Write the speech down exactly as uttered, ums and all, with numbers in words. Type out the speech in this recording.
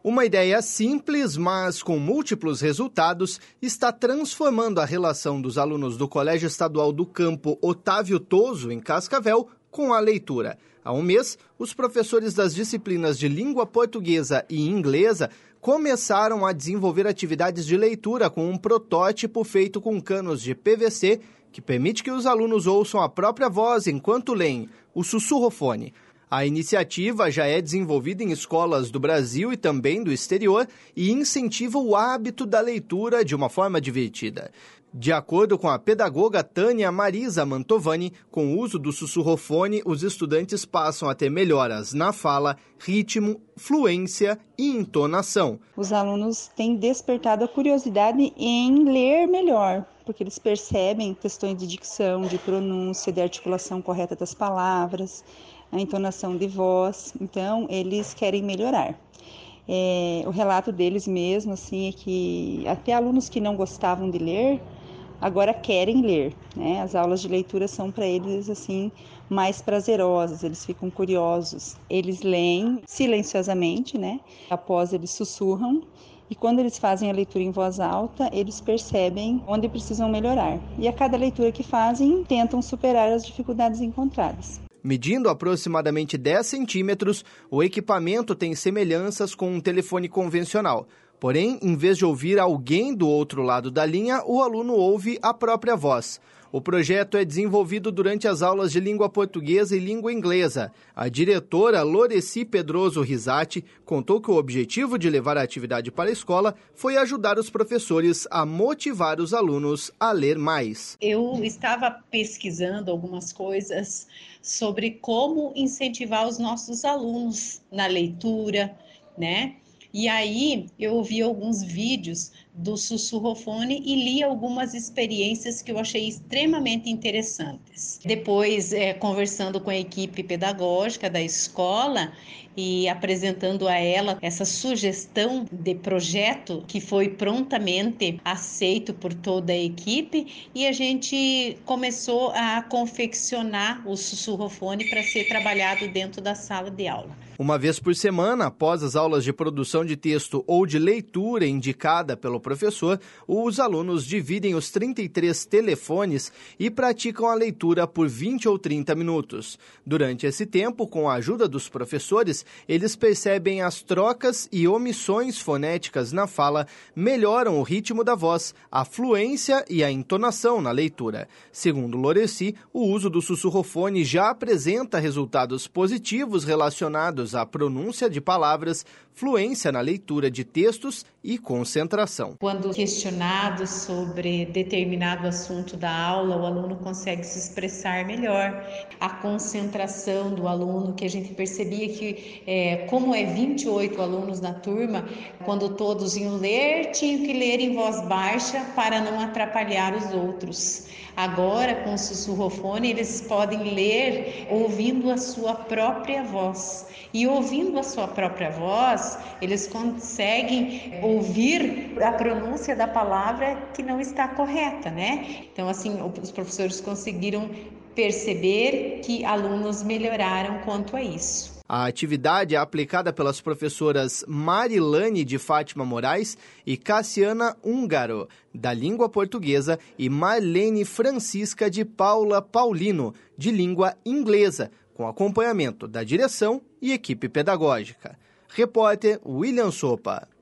Uma ideia simples, mas com múltiplos resultados, está transformando a relação dos alunos do Colégio Estadual do Campo Otávio Toso, em Cascavel, com a leitura. Há um mês, os professores das disciplinas de língua portuguesa e inglesa começaram a desenvolver atividades de leitura com um protótipo feito com canos de P V C que permite que os alunos ouçam a própria voz enquanto leem, o sussurrofone. A iniciativa já é desenvolvida em escolas do Brasil e também do exterior e incentiva o hábito da leitura de uma forma divertida. De acordo com a pedagoga Tânia Marisa Mantovani, com o uso do sussurrofone, os estudantes passam a ter melhoras na fala, ritmo, fluência e entonação. Os alunos têm despertado a curiosidade em ler melhor, porque eles percebem questões de dicção, de pronúncia, de articulação correta das palavras, a entonação de voz, então eles querem melhorar. É, o relato deles mesmo assim, é que até alunos que não gostavam de ler, agora querem ler, né? As aulas de leitura são para eles assim mais prazerosas, eles ficam curiosos. Eles leem silenciosamente, né? Após eles sussurram, e quando eles fazem a leitura em voz alta, eles percebem onde precisam melhorar. E a cada leitura que fazem, tentam superar as dificuldades encontradas. Medindo aproximadamente dez centímetros, o equipamento tem semelhanças com um telefone convencional. Porém, em vez de ouvir alguém do outro lado da linha, o aluno ouve a própria voz. O projeto é desenvolvido durante as aulas de língua portuguesa e língua inglesa. A diretora Loreci Pedroso Risati contou que o objetivo de levar a atividade para a escola foi ajudar os professores a motivar os alunos a ler mais. Eu estava pesquisando algumas coisas sobre como incentivar os nossos alunos na leitura, né? E aí eu vi alguns vídeos do sussurrofone e li algumas experiências que eu achei extremamente interessantes. Depois, é, conversando com a equipe pedagógica da escola e apresentando a ela essa sugestão de projeto que foi prontamente aceito por toda a equipe, e a gente começou a confeccionar o sussurrofone para ser trabalhado dentro da sala de aula. Uma vez por semana, após as aulas de produção de texto ou de leitura indicada pelo professor, os alunos dividem os trinta e três telefones e praticam a leitura por vinte ou trinta minutos. Durante esse tempo, com a ajuda dos professores, eles percebem as trocas e omissões fonéticas na fala, melhoram o ritmo da voz, a fluência e a entonação na leitura. Segundo Loreci, o uso do sussurrofone já apresenta resultados positivos relacionados à pronúncia de palavras, fluência na leitura de textos e concentração. Quando questionado sobre determinado assunto da aula, o aluno consegue se expressar melhor. A concentração do aluno, que a gente percebia que, é, como é vinte e oito alunos na turma, quando todos iam ler, tinham que ler em voz baixa para não atrapalhar os outros. Agora, com o sussurrofone, eles podem ler ouvindo a sua própria voz. E ouvindo a sua própria voz, eles conseguem ouvir a pronúncia da palavra que não está correta, né? Então, assim, os professores conseguiram perceber que alunos melhoraram quanto a isso. A atividade é aplicada pelas professoras Marilane de Fátima Moraes e Cassiana Húngaro, da língua portuguesa, e Marlene Francisca de Paula Paulino, de língua inglesa, com acompanhamento da direção e equipe pedagógica. Repórter William Sopa.